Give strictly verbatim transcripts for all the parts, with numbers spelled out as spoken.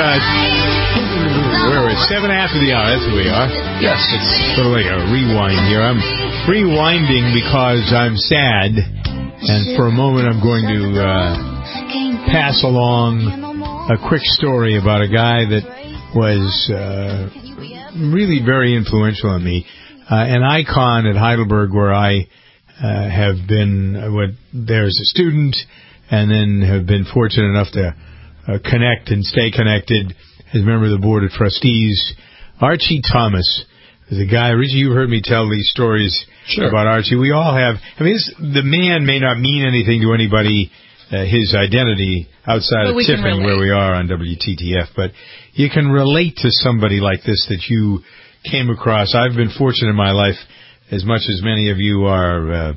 where we're seven after the hour. That's who we are. Yes. It's sort of like a rewind here. I'm rewinding because I'm sad, and for a moment I'm going to uh, pass along a quick story about a guy that was uh, really very influential on me, uh, an icon at Heidelberg where I uh, have been uh, what, there as a student, and then have been fortunate enough to uh, connect and stay connected as a member of the Board of Trustees. Archie Thomas is a guy. Richie, you've heard me tell these stories sure. about Archie. We all have. I mean, this, the man may not mean anything to anybody, uh, his identity outside but of Tiffin, where we are on W T T F, but you can relate to somebody like this that you came across. I've been fortunate in my life, as much as many of you are, uh,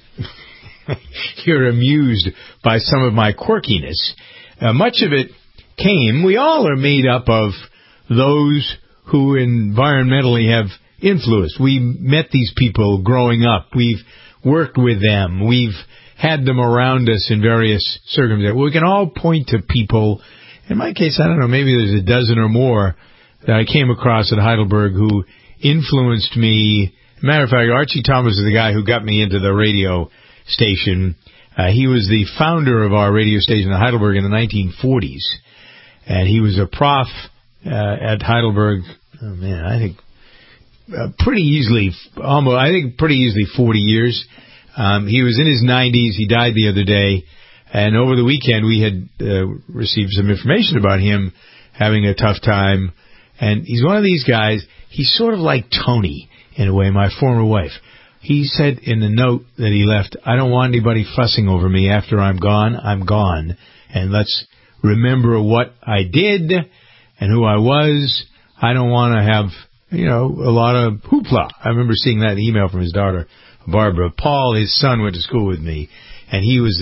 you're amused by some of my quirkiness. Uh, much of it came, we all are made up of those who environmentally have influenced. We met these people growing up. We've worked with them. We've had them around us in various circumstances. We can all point to people. In my case, I don't know, maybe there's a dozen or more that I came across at Heidelberg who influenced me. Matter of fact, Archie Thomas is the guy who got me into the radio station. Uh, he was the founder of our radio station at Heidelberg in the nineteen forties. And he was a prof uh, at Heidelberg, oh man, I think uh, pretty easily, almost, I think pretty easily forty years. Um, he was in his nineties. He died the other day. And over the weekend, we had uh, received some information about him having a tough time. And he's one of these guys, he's sort of like Tony, in a way, my former wife. He said in the note that he left, I don't want anybody fussing over me after I'm gone. I'm gone. And let's remember what I did and who I was. I don't want to have, you know, a lot of hoopla. I remember seeing that email from his daughter, Barbara. Paul, his son, went to school with me, and he was,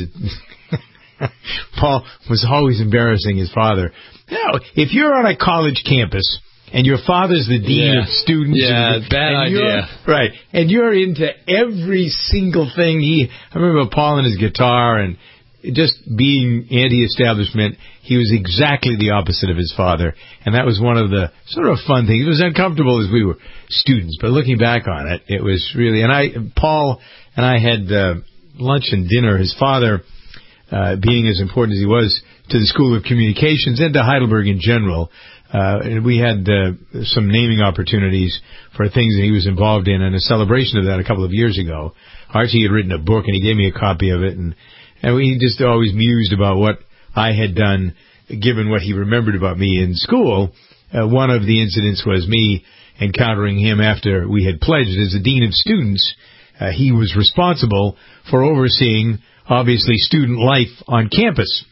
a Paul was always embarrassing his father. You know, if you're on a college campus and your father's the dean yeah. of students. Yeah, and, bad and idea. Right, and you're into every single thing. He, I remember Paul and his guitar and just being anti-establishment. He was exactly the opposite of his father, and that was one of the sort of fun things. It was uncomfortable as we were students, but looking back on it, it was really. And I, Paul, and I had uh, lunch and dinner. His father, uh, being as important as he was to the School of Communications and to Heidelberg in general, uh, and we had uh, some naming opportunities for things that he was involved in, and a celebration of that a couple of years ago. Archie had written a book, and he gave me a copy of it, and. And we just always mused about what I had done, given what he remembered about me in school. Uh, one of the incidents was me encountering him after we had pledged as the dean of students. Uh, he was responsible for overseeing, obviously, student life on campus.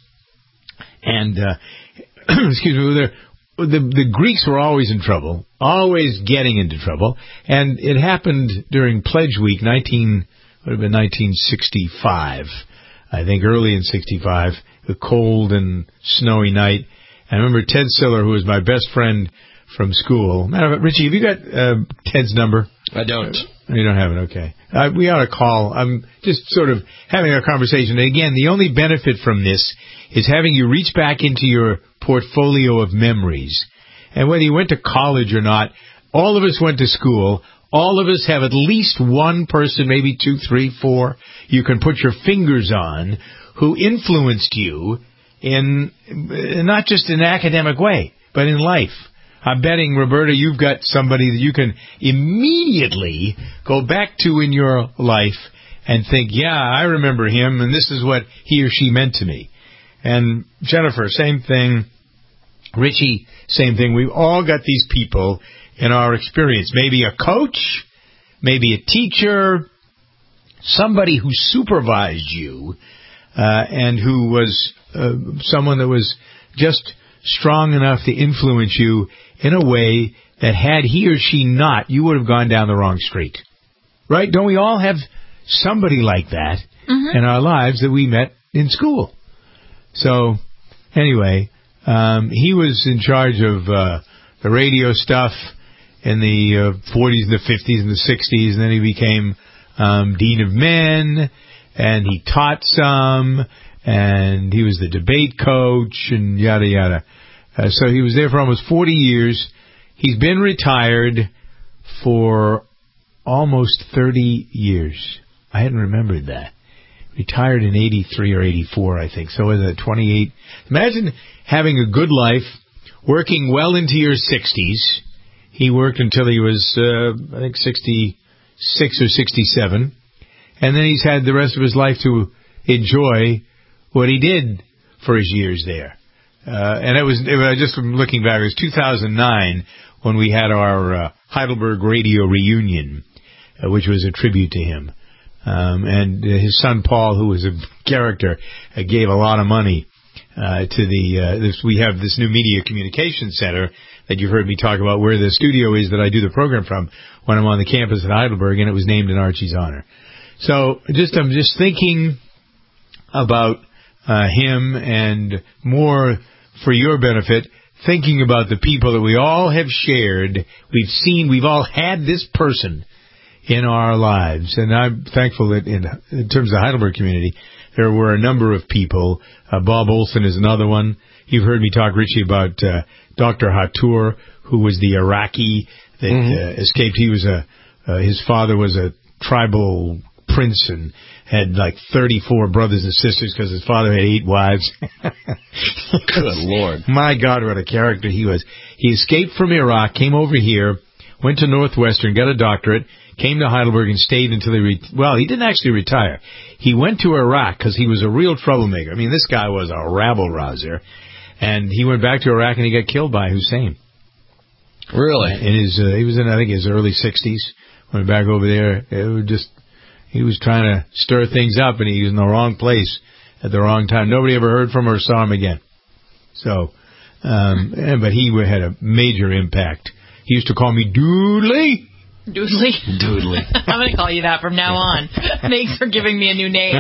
And, uh, excuse me, the, the, the Greeks were always in trouble, always getting into trouble. And it happened during Pledge Week, nineteen, would have been nineteen sixty-five. I think early in sixty-five, a cold and snowy night. I remember Ted Siller, who was my best friend from school. Matter of fact, Richie, have you got uh, Ted's number? I don't. You don't have it, okay. Uh, we ought to call. I'm just sort of having a conversation. And again, the only benefit from this is having you reach back into your portfolio of memories. And whether you went to college or not, all of us went to school. All of us have at least one person, maybe two, three, four, you can put your fingers on, who influenced you in, not just in an academic way, but in life. I'm betting, Roberta, you've got somebody that you can immediately go back to in your life and think, yeah, I remember him, and this is what he or she meant to me. And Jennifer, same thing. Richie, same thing. We've all got these people in our experience. Maybe a coach, maybe a teacher, somebody who supervised you, uh, and who was uh, someone that was just strong enough to influence you in a way that had he or she not, you would have gone down the wrong street. Right? Don't we all have somebody like that mm-hmm. in our lives that we met in school? So, anyway, um, he was in charge of uh, the radio stuff in the uh, forties and the fifties and the sixties, and then he became um, Dean of Men, and he taught some, and he was the debate coach, and yada, yada. Uh, so he was there for almost forty years. He's been retired for almost thirty years. I hadn't remembered that. Retired in eighty-three or eighty-four, I think. So was it twenty-eight? Imagine having a good life, working well into your sixties. He worked until he was, uh, I think, sixty-six or sixty-seven. And then he's had the rest of his life to enjoy what he did for his years there. Uh, and it was, it was, just from looking back, it was two thousand nine when we had our uh, Heidelberg Radio reunion, uh, which was a tribute to him. Um, and uh, his son Paul, who was a character, uh, gave a lot of money uh, to the, uh, this, we have this new media communication center that you've heard me talk about, where the studio is that I do the program from when I'm on the campus at Heidelberg, and it was named in Archie's honor. So just I'm just thinking about uh, him, and more for your benefit, thinking about the people that we all have shared. We've seen, we've all had this person in our lives, and I'm thankful that in, in terms of the Heidelberg community, there were a number of people. Uh, Bob Olson is another one. You've heard me talk, Richie, about uh, Doctor Hatur, who was the Iraqi that mm-hmm. uh, escaped. He was a uh, his father was a tribal prince and had like thirty-four brothers and sisters because his father had eight wives. Good Lord. My God, what a character he was. He escaped from Iraq, came over here, went to Northwestern, got a doctorate, came to Heidelberg and stayed until he, re- well, he didn't actually retire. He went to Iraq because he was a real troublemaker. I mean, this guy was a rabble-rouser. And he went back to Iraq and he got killed by Hussein. Really? In his, uh, he was in, I think, his early sixties. Went back over there. It was just, he was trying to stir things up, and he was in the wrong place at the wrong time. Nobody ever heard from or saw him again. So, um, and, but he had a major impact. He used to call me Doodly. Doodly? Doodly. I'm going to call you that from now on. Thanks for giving me a new name.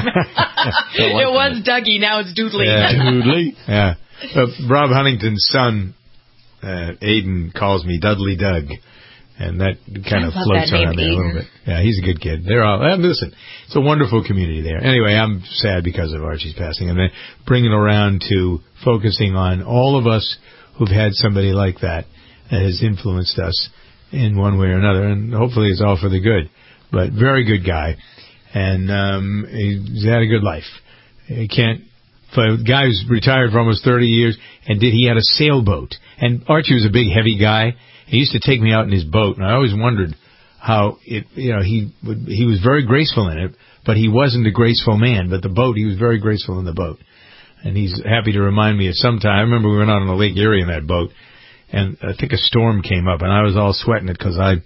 It was Dougie, now it's Doodly. Yeah, Doodly. Yeah. Uh, Rob Huntington's son, uh, Aiden, calls me Dudley Doug. And that kind I of floats around there a little bit. Yeah, he's a good kid. They're all, and listen, it's a wonderful community there. Anyway, I'm sad because of Archie's passing. And then bringing it around to focusing on all of us who've had somebody like that that has influenced us in one way or another. And hopefully it's all for the good. But very good guy. And um, he's had a good life. He can't, for a guy who's retired for almost thirty years, and did he had a sailboat. And Archie was a big, heavy guy. He used to take me out in his boat, and I always wondered how it, you know, he would, he was very graceful in it, but he wasn't a graceful man. But the boat, he was very graceful in the boat. And he's happy to remind me of some time. I remember we went out on the Lake Erie in that boat, and I think a storm came up, and I was all sweating it because I,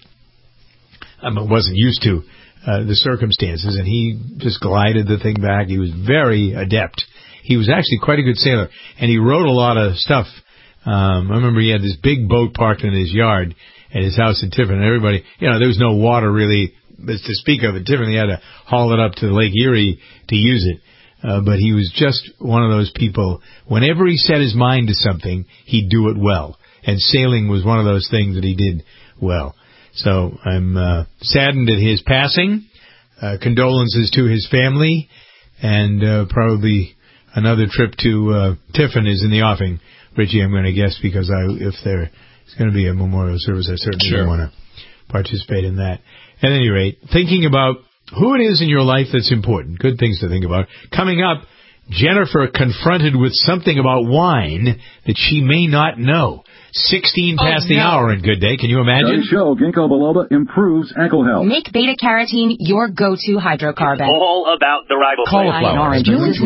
I wasn't used to uh, the circumstances, and he just glided the thing back. He was very adept. He was actually quite a good sailor, and he wrote a lot of stuff. Um, I remember he had this big boat parked in his yard at his house in Tiffin, and everybody, you know, there was no water really to speak of in Tiffin. He had to haul it up to Lake Erie to use it. Uh, but he was just one of those people, whenever he set his mind to something, he'd do it well. And sailing was one of those things that he did well. So I'm uh, saddened at his passing. Uh, condolences to his family, and uh, probably another trip to uh, Tiffin is in the offing. Richie, I'm going to guess, because I, if there's going to be a memorial service, I certainly sure. want to participate in that. At any rate, thinking about who it is in your life that's important. Good things to think about. Coming up, Jennifer confronted with something about wine that she may not know. sixteen past oh, the no. hour in Good Day. Can you imagine? Studies show ginkgo biloba improves ankle health. Make beta-carotene your go-to hydrocarbon. It's all about the riboflavin. Cauliflower.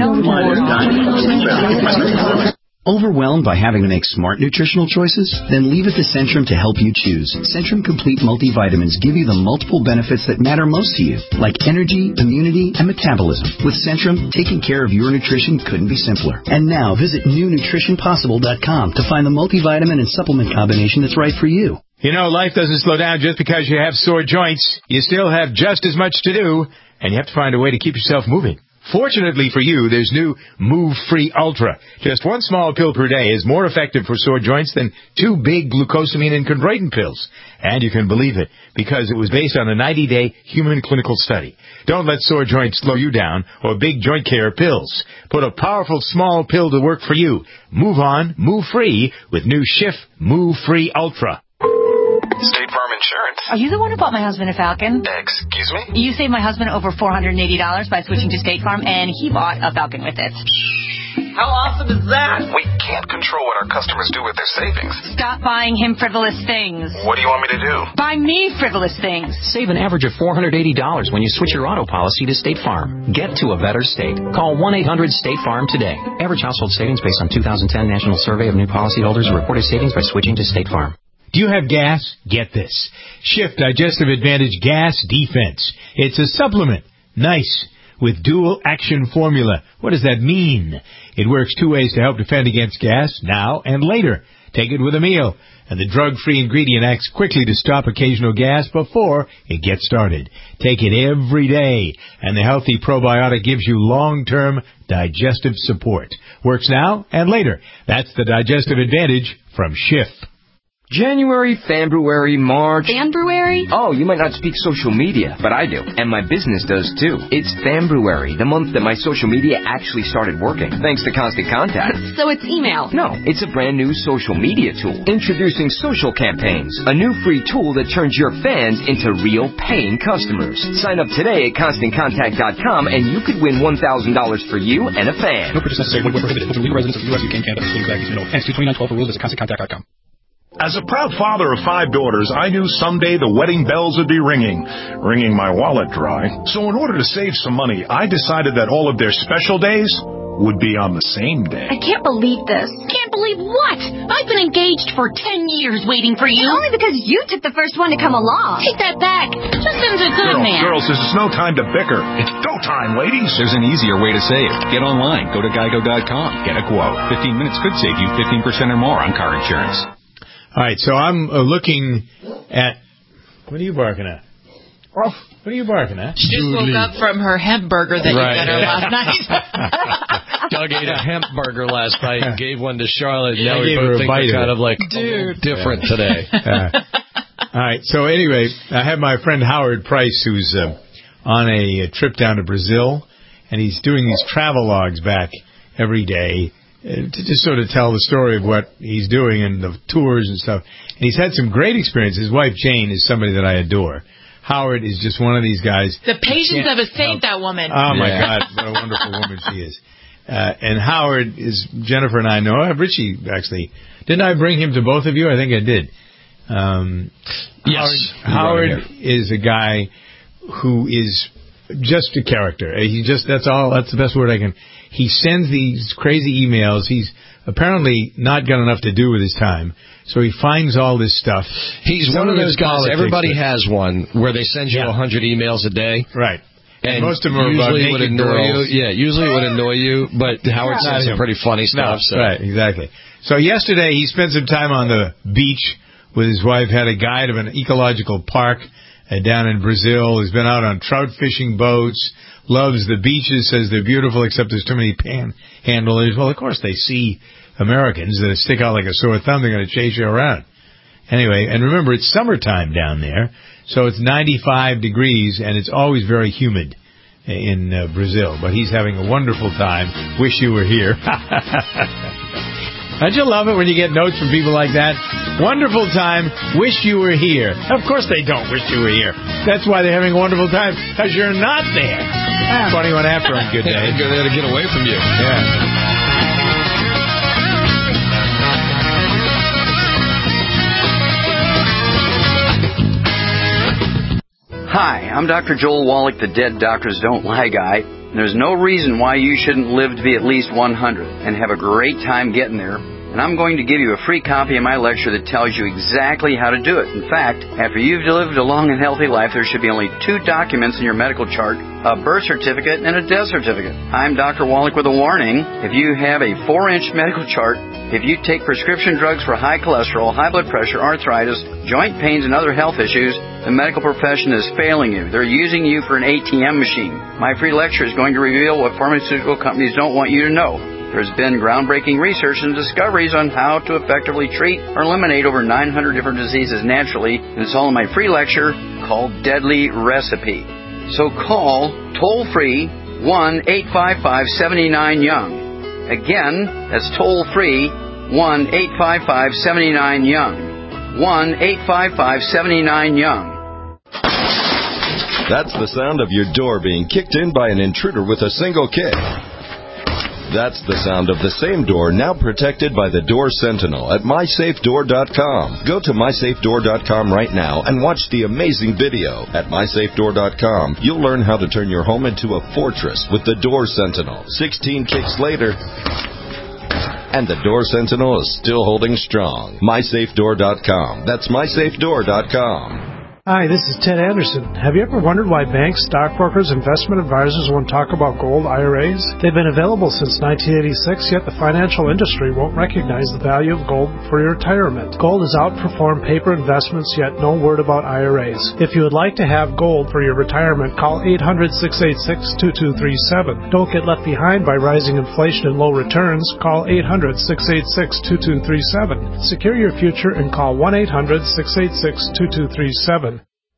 Overwhelmed by having to make smart nutritional choices? Then leave it to Centrum to help you choose. Centrum Complete Multivitamins give you the multiple benefits that matter most to you, like energy, immunity, and metabolism. With Centrum, taking care of your nutrition couldn't be simpler. And now, visit new nutrition possible dot com to find the multivitamin and supplement combination that's right for you. You know, life doesn't slow down just because you have sore joints. You still have just as much to do, and you have to find a way to keep yourself moving. Fortunately for you, there's new Move Free Ultra. Just one small pill per day is more effective for sore joints than two big glucosamine and chondroitin pills. And you can believe it, because it was based on a ninety-day human clinical study. Don't let sore joints slow you down or big joint care pills. Put a powerful small pill to work for you. Move on, move free with new Schiff Move Free Ultra. State Farm Insurance. Are you the one who bought my husband a Falcon? Excuse me? You saved my husband over four hundred eighty dollars by switching to State Farm, and he bought a Falcon with it. How awesome is that? We can't control what our customers do with their savings. Stop buying him frivolous things. What do you want me to do? Buy me frivolous things. Save an average of four hundred eighty dollars when you switch your auto policy to State Farm. Get to a better state. Call one eight hundred state farm today. Average household savings based on two thousand ten National Survey of New Policyholders reported savings by switching to State Farm. Do you have gas? Get this. Schiff Digestive Advantage Gas Defense. It's a supplement. Nice. With dual action formula. What does that mean? It works two ways to help defend against gas, now and later. Take it with a meal. And the drug-free ingredient acts quickly to stop occasional gas before it gets started. Take it every day. And the healthy probiotic gives you long-term digestive support. Works now and later. That's the Digestive Advantage from Schiff. January, February, March. February? Oh, you might not speak social media, but I do. And my business does too. It's February, the month that my social media actually started working, thanks to Constant Contact. So it's email. No, it's a brand new social media tool. Introducing Social Campaigns, a new free tool that turns your fans into real paying customers. Sign up today at constant contact dot com and you could win one thousand dollars for you and a fan. No purchase necessary. Void where prohibited. For legal residents of the U S, U K, and Canada, excluding Black East Hence, twenty-nine twelve for rules. Visit constant contact dot com. As a proud father of five daughters, I knew someday the wedding bells would be ringing, wringing my wallet dry. So in order to save some money, I decided that all of their special days would be on the same day. I can't believe this. Can't believe what? I've been engaged for ten years waiting for you. Only because you took the first one to come along. Take that back. Justin's a good girls, man. Girls, this is no time to bicker. It's go time, ladies. There's an easier way to save. Get online. Go to geico dot com. Get a quote. fifteen minutes could save you fifteen percent or more on car insurance. All right, so I'm uh, looking at... What are you barking at? Oh, what are you barking at? She just woke up from her hemp burger that right. you got her last night. Doug ate a hemp burger last night and gave one to Charlotte. Yeah, now I we gave both her a think bite we're kind of of like Dude. different today. Uh, all right, so anyway, I have my friend Howard Price, who's uh, on a, a trip down to Brazil, and he's doing these travel logs back every day uh, to just sort of tell the story of what he's doing and the tours and stuff. And he's had some great experiences. His wife, Jane, is somebody that I adore. Howard is just one of these guys. The patience of a saint, that woman. Oh, my Yeah. God, what a wonderful woman she is. Uh, and Howard is, Jennifer and I know, uh, Richie, actually, didn't I bring him to both of you? I think I did. Um, Yes. Howard, Howard is a guy who is just a character. He just, that's all, that's the best word I can. He sends these crazy emails. He's apparently not got enough to do with his time, so he finds all this stuff. He's Some one of those guys, politics, everybody but, has one, where they send you a Yeah. hundred emails a day. Right. And, and most of them are about usually would naked annoy girls. you. Yeah, usually it would annoy you, but Howard Not sends some him. pretty funny stuff. No, so. Right, exactly. So yesterday he spent some time on the beach with his wife, had a guide of an ecological park uh, down in Brazil. He's been out on trout fishing boats, loves the beaches, says they're beautiful except there's too many panhandlers. Well, of course they see Americans that stick out like a sore thumb. They're going to chase you around. Anyway, and remember, it's summertime down there, so it's ninety-five degrees, and it's always very humid in uh, Brazil. But he's having a wonderful time. Wish you were here. Don't you love it when you get notes from people like that? Wonderful time. Wish you were here. Of course they don't wish you were here. That's why they're having a wonderful time, because you're not there. Funny one after on Good Day. They're going to get away from you. Yeah. Hi, I'm Doctor Joel Wallach, the Dead Doctors Don't Lie guy. There's no reason why you shouldn't live to be at least one hundred and have a great time getting there and I'm going to give you a free copy of my lecture that tells you exactly how to do it. In fact, after you've lived a long and healthy life, there should be only two documents in your medical chart, a birth certificate and a death certificate. I'm Doctor Wallach with a warning. If you have a four-inch medical chart, if you take prescription drugs for high cholesterol, high blood pressure, arthritis, joint pains, and other health issues, the medical profession is failing you. They're using you for an A T M machine. My free lecture is going to reveal what pharmaceutical companies don't want you to know. There's been groundbreaking research and discoveries on how to effectively treat or eliminate over nine hundred different diseases naturally, and it's all in my free lecture called Deadly Recipe. So call toll-free one eight five five, seven nine, young. Again, that's toll-free one eight five five, seven nine, young. one eight five five, seven nine, young. That's the sound of your door being kicked in by an intruder with a single kick. That's the sound of the same door now protected by the Door Sentinel at my safe door dot com. Go to my safe door dot com right now and watch the amazing video. At my safe door dot com, you'll learn how to turn your home into a fortress with the Door Sentinel. sixteen kicks later, and the Door Sentinel is still holding strong. my safe door dot com. That's my safe door dot com. Hi, this is Ted Anderson. Have you ever wondered why banks, stockbrokers, investment advisors won't talk about gold I R As? They've been available since nineteen eighty-six, yet the financial industry won't recognize the value of gold for your retirement. Gold has outperformed paper investments, yet no word about I R As. If you would like to have gold for your retirement, call eight hundred, six eight six, two two three seven. Don't get left behind by rising inflation and low returns. Call eight hundred, six eight six, two two three seven. Secure your future and call one eight hundred, six eight six, two two three seven.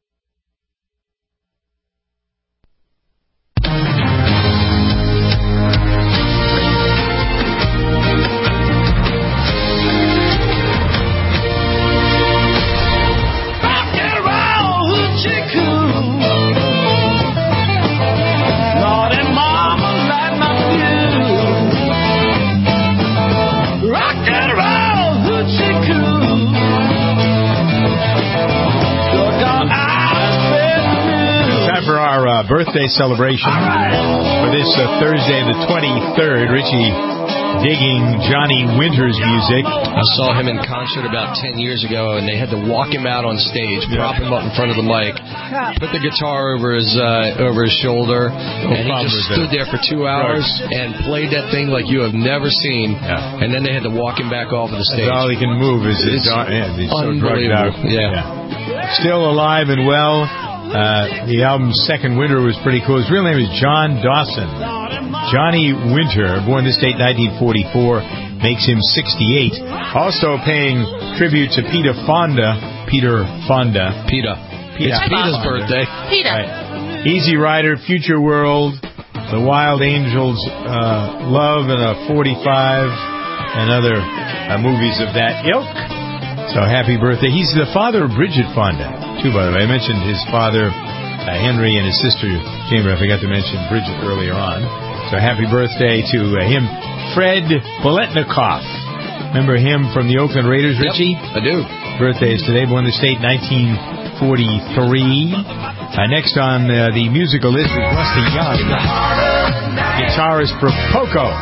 Birthday celebration for this uh, Thursday the twenty-third. Richie digging Johnny Winter's music. I saw him in concert about ten years ago, and they had to walk him out on stage, yeah. prop him up in front of the mic, put the guitar over his uh, over his shoulder, no and he just stood there for two hours right. and played that thing like you have never seen. Yeah. And then they had to walk him back off of the stage. That's all he can move is his arm. Yeah, he's so drugged out. Yeah. yeah. Still alive and well. Uh, the album's second winter was pretty cool. His real name is John Dawson. Johnny Winter, born this date nineteen forty-four, makes him sixty-eight. Also paying tribute to Peter Fonda. Peter Fonda. Peter. Peter. It's Peter's Fonda. birthday. Peter. Right. Easy Rider, Future World, The Wild Angels, uh, Love and a forty-five, and other uh, movies of that ilk. So happy birthday. He's the father of Bridget Fonda, too, by the way. I mentioned his father, uh, Henry, and his sister, Chamber. I forgot to mention Bridget earlier on. So happy birthday to uh, him. Fred Biletnikoff. Remember him from the Oakland Raiders, Richie? Yep, I do. Birthday is today. Born in the state nineteen forty-three. Uh, next on uh, the musical list is Rusty Young, guitarist for Poco.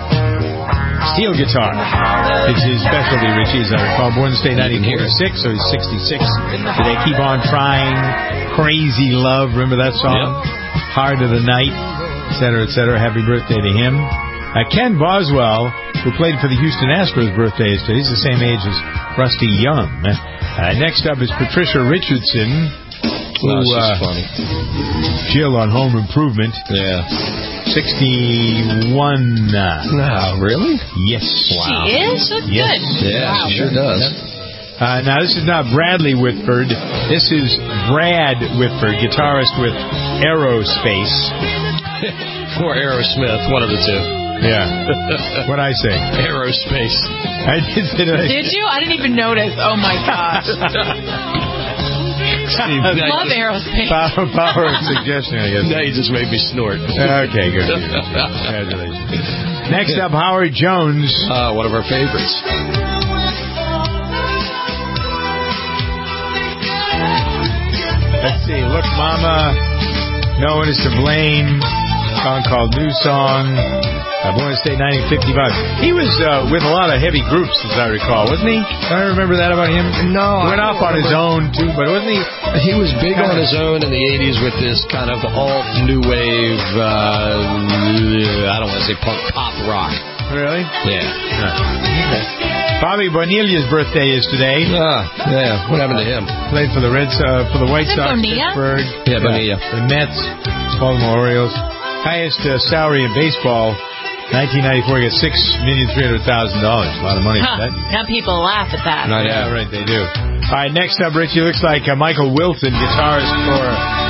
Steel guitar. It's his specialty, Richie, as I recall. Born in the state nineteen forty-six, so he's sixty-six. Today, Keep On Trying, Crazy Love, remember that song? Yep. Hard of the Night, et cetera, et cetera. Happy birthday to him. Uh, Ken Boswell, who played for the Houston Astros, birthday is today. He's the same age as Rusty Young. Uh, next up is Patricia Richardson, who, oh, she's uh, funny. Jill on Home Improvement. Yeah. sixty-one. No, really? Yes. Wow. She is? That's yes. good. Yeah, wow. she sure does. Uh, now, this is not Bradley Whitford. This is Brad Whitford, guitarist with Aerospace. Or Aerosmith, one of the two. Yeah. What'd I say? Aerospace. I did, did, I, did you? I didn't even notice. Oh, my gosh. I love Aerospace. Power, power of suggestion, I guess. Now you just made me snort. Okay, good. Congratulations. Next up, Howard Jones. Uh, one of our favorites. Let's see. Look, Mama, no one is to blame. song called New Song. Uh, Born State nineteen fifty-five. He was uh, with a lot of heavy groups, as I recall, wasn't he? Can I remember that about him? No. He went off on his own, too, but wasn't he? He was big on his own in the eighties with this kind of alt new wave, uh, I don't want to say punk, pop rock. Really? Yeah. Okay. Bobby Bonilla's birthday is today. Ah, yeah. What happened to him? Played for the Reds, uh, for the White Sox, Pittsburgh. Yeah, Bonilla. The Mets, Baltimore Orioles. Highest uh, salary in baseball, nineteen ninety-four, he got six million three hundred thousand dollars. A lot of money huh. for that. Now people laugh at that. Not yeah, right, they do. All right, next up, Richie, looks like uh, Michael Wilson, guitarist for...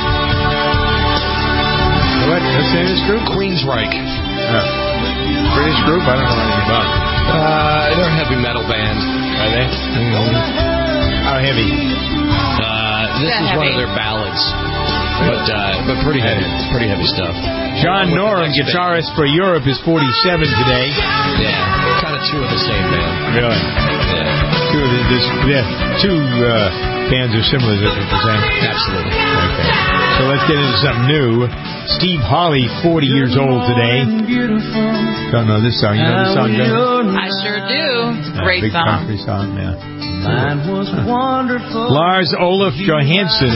What? What's the name of this group? Queensryche. Uh, British group? I don't know anything about it. Uh, they're a heavy metal band. Are they? Mm-hmm. How heavy? Uh, this yeah, is heavy. one of their ballads. But uh, but pretty heavy. It's pretty heavy stuff. John Norum, guitarist for Europe, is forty-seven today. Yeah, kind of two of the same band. Really? Yeah. Two of the, this, yeah, two uh, bands are similar, is that what you're saying? Absolutely. Okay. So let's get into something new. Steve Hawley, forty years old today. Don't know this song. You know this song, John? I sure do. It's a great big song. country song, yeah. Mine was wonderful. Lars Olaf Johansson,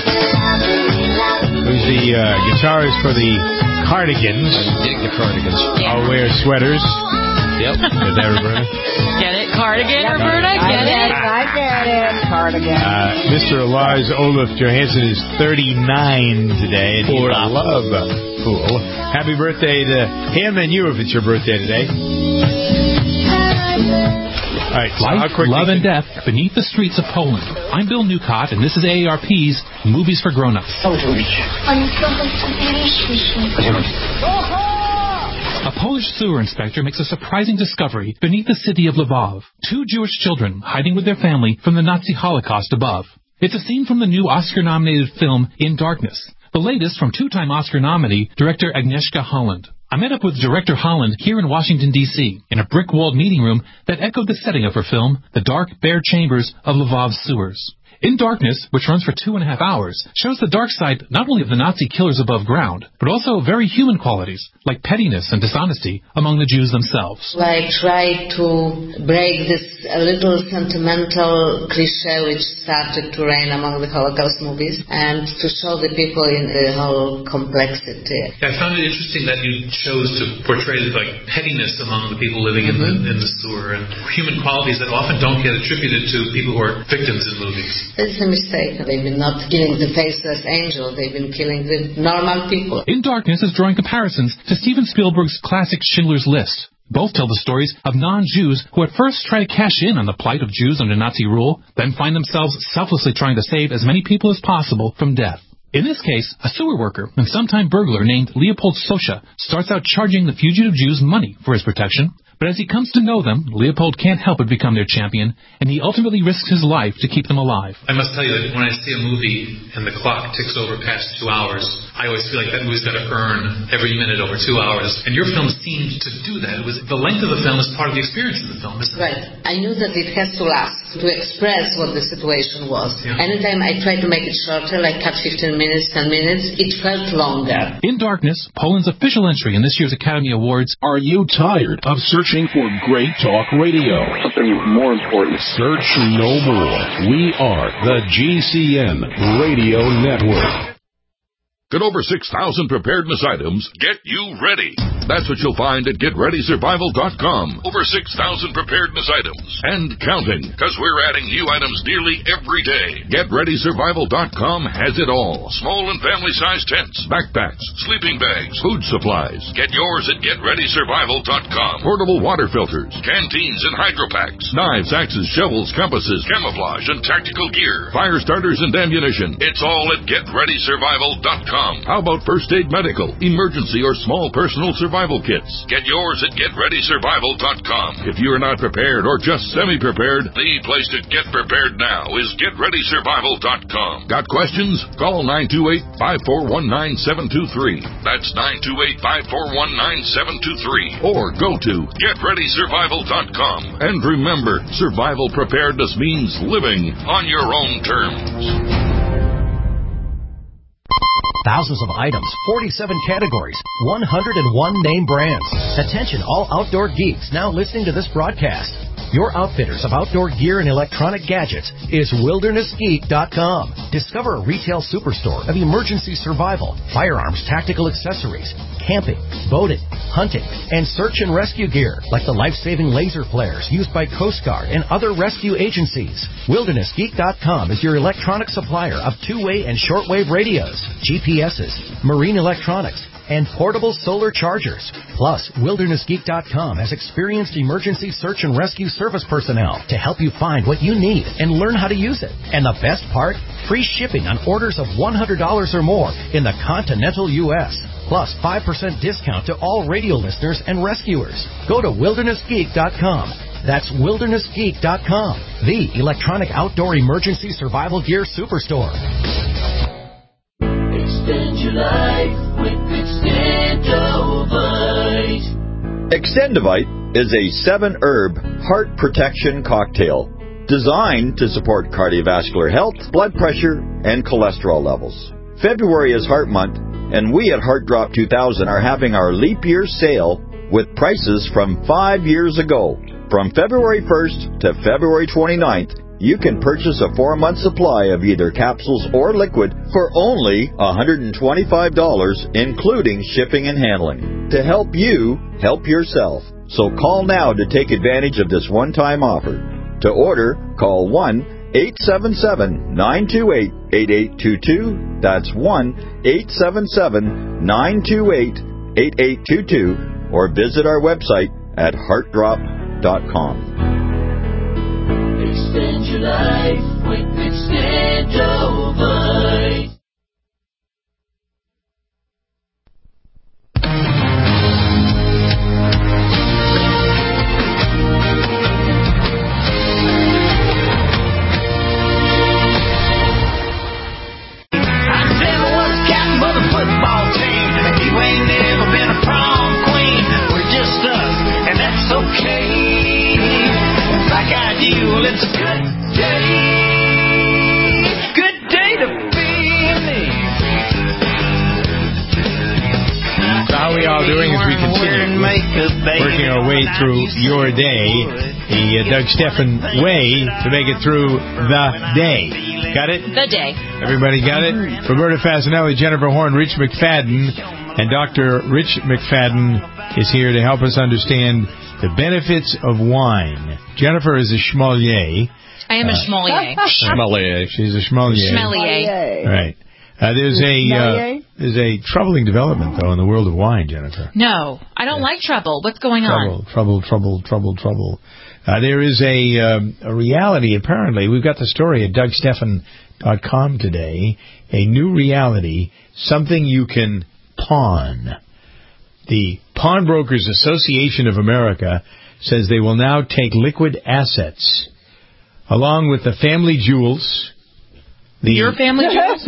who's the uh, guitarist for the Cardigans. I dig the Cardigans. Yeah. I'll wear sweaters. Yep. Get that, Roberta? Get it? Cardigan, Roberta? Get it? I get it. Cardigan. Uh, Mister Lars Olaf Johansson is thirty-nine today. And Poor love. Cool. Happy birthday to him and you if it's your birthday today. All right, so Life, Love, and Death Beneath the Streets of Poland. I'm Bill Newcott, and this is A A R P's Movies for Grown-Ups. A Polish sewer inspector makes a surprising discovery beneath the city of Lvov. Two Jewish children hiding with their family from the Nazi Holocaust above. It's a scene from the new Oscar-nominated film In Darkness, the latest from two-time Oscar nominee director Agnieszka Holland. I met up with director Holland here in Washington, D C, in a brick-walled meeting room that echoed the setting of her film, The Dark, Bare Chambers of Lvov's Sewers. In Darkness, which runs for two and a half hours, shows the dark side not only of the Nazi killers above ground, but also very human qualities, like pettiness and dishonesty among the Jews themselves. I try to break this a little sentimental cliché which started to reign among the Holocaust movies, and to show the people in the whole complexity. I found it interesting that you chose to portray like pettiness among the people living in, mm-hmm. the, in the sewer, and human qualities that often don't get attributed to people who are victims in movies. It's a mistake. They've been not killing the faceless angel. They've been killing the normal people. In Darkness is drawing comparisons to Steven Spielberg's classic Schindler's List. Both tell the stories of non-Jews who at first try to cash in on the plight of Jews under Nazi rule, then find themselves selflessly trying to save as many people as possible from death. In this case, a sewer worker and sometime burglar named Leopold Sosha starts out charging the fugitive Jews money for his protection. But as he comes to know them, Leopold can't help but become their champion, and he ultimately risks his life to keep them alive. I must tell you that when I see a movie and the clock ticks over past two hours, I always feel like that movie's got to earn every minute over two hours. And your film seemed to do that. It was the length of the film is part of the experience of the film, isn't it? Right. I knew that it has to last, to express what the situation was. Yeah. Anytime I tried to make it shorter, like cut fifteen minutes, ten minutes, it felt longer. In Darkness, Poland's official entry in this year's Academy Awards. Are you tired of searching for great talk radio? Something more important. Search no more. We are the G C N Radio Network. Get over six thousand preparedness items. Get you ready. That's what you'll find at Get Ready Survival dot com. Over six thousand preparedness items. And counting, because we're adding new items nearly every day. Get Ready Survival dot com has it all. Small and family-sized tents, backpacks, sleeping bags, food supplies. Get yours at Get Ready Survival dot com. Portable water filters, canteens and hydro packs, knives, axes, shovels, compasses, camouflage, and tactical gear, fire starters and ammunition. It's all at Get Ready Survival dot com. How about first aid medical, emergency, or small personal survival kits? Get yours at Get Ready Survival dot com. If you're not prepared or just semi-prepared, the place to get prepared now is Get Ready Survival dot com. Got questions? Call nine two eight, five four one nine, seven two three. That's nine two eight, five four one nine, seven two three. Or go to Get Ready Survival dot com. And remember, survival preparedness means living on your own terms. Thousands of items, forty-seven categories, one hundred one name brands. Attention all outdoor geeks now listening to this broadcast. Your outfitters of outdoor gear and electronic gadgets is wilderness geek dot com. Discover a retail superstore of emergency survival, firearms, tactical accessories, camping, boating, hunting, and search and rescue gear like the life-saving laser flares used by Coast Guard and other rescue agencies. wilderness geek dot com is your electronic supplier of two-way and shortwave radios, G P S's, marine electronics, and portable solar chargers. Plus, wilderness geek dot com has experienced emergency search and rescue service personnel to help you find what you need and learn how to use it. And the best part? Free shipping on orders of one hundred dollars or more in the continental U S Plus, five percent discount to all radio listeners and rescuers. Go to wilderness geek dot com. That's wilderness geek dot com, the electronic outdoor emergency survival gear superstore. Extend your life with Extendovite. Extendovite is a seven-herb heart protection cocktail designed to support cardiovascular health, blood pressure, and cholesterol levels. February is Heart Month, and we at Heart Drop two thousand are having our leap year sale with prices from five years ago. From February first to February twenty-ninth, you can purchase a four-month supply of either capsules or liquid for only one hundred twenty-five dollars, including shipping and handling, to help you help yourself. So call now to take advantage of this one-time offer. To order, call one eight seven seven, nine two eight, eight eight two two. That's one eight seven seven, nine two eight, eight eight two two. Or visit our website at heart drop dot com. Extend your life with Extendovite. It's a good day. Good day to be me. So how are we all doing as we continue working our way through your day, the uh, Doug Stephan way to make it through the day. Got it? The day. Everybody got it? Roberta Fasanelli, Jennifer Horn, Rich McFadden, and Doctor Rich McFadden is here to help us understand the benefits of wine. Jennifer is a schmolier. I am a schmolier. Schmolier. She's a schmolier. Schmolier. Right. Uh, there's a uh, there's a troubling development, though, in the world of wine, Jennifer. No, I don't yeah. like trouble. What's going trouble, on? Trouble, trouble, trouble, trouble, trouble. Uh, there is a, um, a reality, apparently. We've got the story at Doug Stephan dot com today. A new reality, something you can pawn. The Pawnbrokers Association of America says they will now take liquid assets, along with the family jewels. The Your family jewels?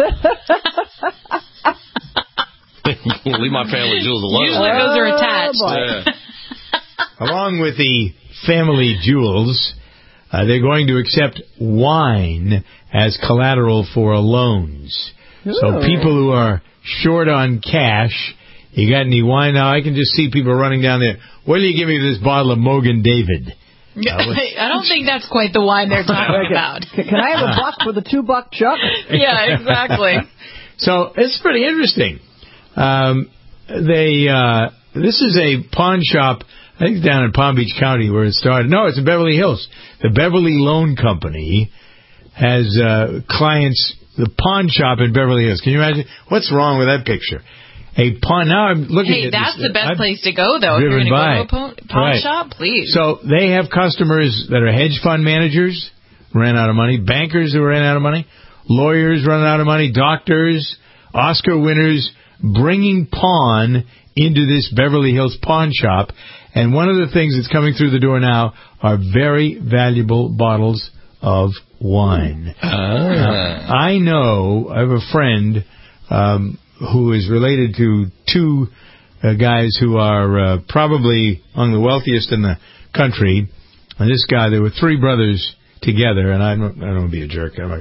Leave my family jewels alone. Usually those are attached. Oh, yeah. Along with the family jewels, uh, they're going to accept wine as collateral for loans. Ooh. So people who are short on cash, you got any wine? Now, I can just see people running down there. What do you give me this bottle of Mogan David? Uh, I don't think that's quite the wine they're talking about. Can I have a buck for the two-buck chuck? Yeah, exactly. So it's pretty interesting. Um, they uh, this is a pawn shop, I think down in Palm Beach County where it started. No, it's in Beverly Hills. The Beverly Loan Company has uh, clients, the pawn shop in Beverly Hills. Can you imagine? What's wrong with that picture? A pawn. Now I'm looking hey, at that's this. the best I've place to go, though. If you're going to go to a pawn, pawn right. shop, please. So they have customers that are hedge fund managers, ran out of money, bankers who ran out of money, lawyers running out of money, doctors, Oscar winners, bringing pawn into this Beverly Hills pawn shop. And one of the things that's coming through the door now are very valuable bottles of wine. Ah. Now, I know, I have a friend um, who is related to two uh, guys who are uh, probably among the wealthiest in the country. And this guy, there were three brothers together, and I don't, I don't want to be a jerk. I'm not going to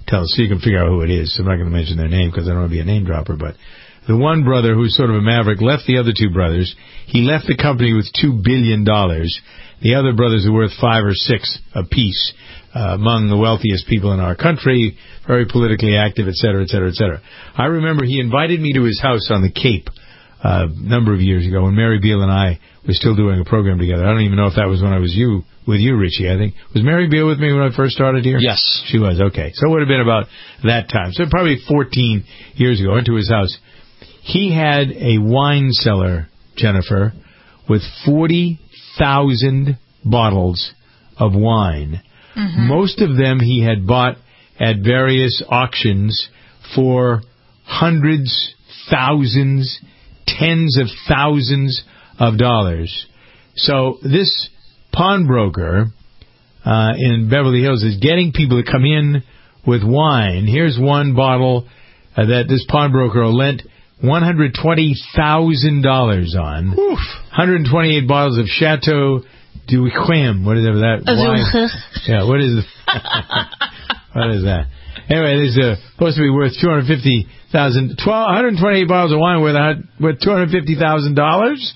tell us so you can figure out who it is. So I'm not going to mention their name because I don't want to be a name dropper, but the one brother who's sort of a maverick left the other two brothers. He left the company with two billion dollars. The other brothers are worth five or six apiece, uh, among the wealthiest people in our country, very politically active, et cetera, et cetera, et cetera. I remember he invited me to his house on the Cape uh, a number of years ago when Mary Beale and I were still doing a program together. I don't even know if that was when I was you with you, Richie, I think. Was Mary Beale with me when I first started here? Yes. She was, okay. So it would have been about that time. So probably fourteen years ago. I went to his house. He had a wine cellar, Jennifer, with forty thousand bottles of wine. Mm-hmm. Most of them he had bought at various auctions for hundreds, thousands, tens of thousands of dollars. So this pawnbroker uh, in Beverly Hills is getting people to come in with wine. Here's one bottle uh, that this pawnbroker lent one hundred twenty thousand dollars on. Oof. one hundred twenty-eight bottles of Chateau d'Yquem. Whatever that wine. Yeah, what is what is that? Anyway, this is uh, supposed to be worth two hundred fifty thousand dollars. one hundred twenty-eight bottles of wine worth, worth two hundred fifty thousand dollars?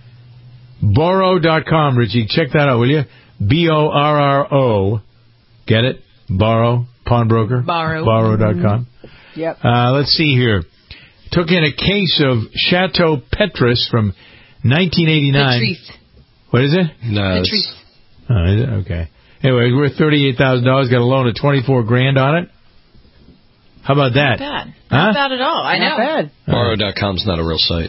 Borrow dot com, Richie. Check that out, will you? B O R R O. Get it? Borrow. Pawnbroker. Borrow. Borrow dot com. Mm-hmm. Yep. Uh, let's see here. Took in a case of Chateau Petrus from nineteen eighty-nine. Petrus. What is it? No. Petrus. Oh, is it? Okay. Anyway, it's worth thirty-eight thousand dollars. Got a loan of twenty-four grand on it. How about that? Not bad. Huh? Not bad at all. I Not know. bad. Borrow dot com's not a real site.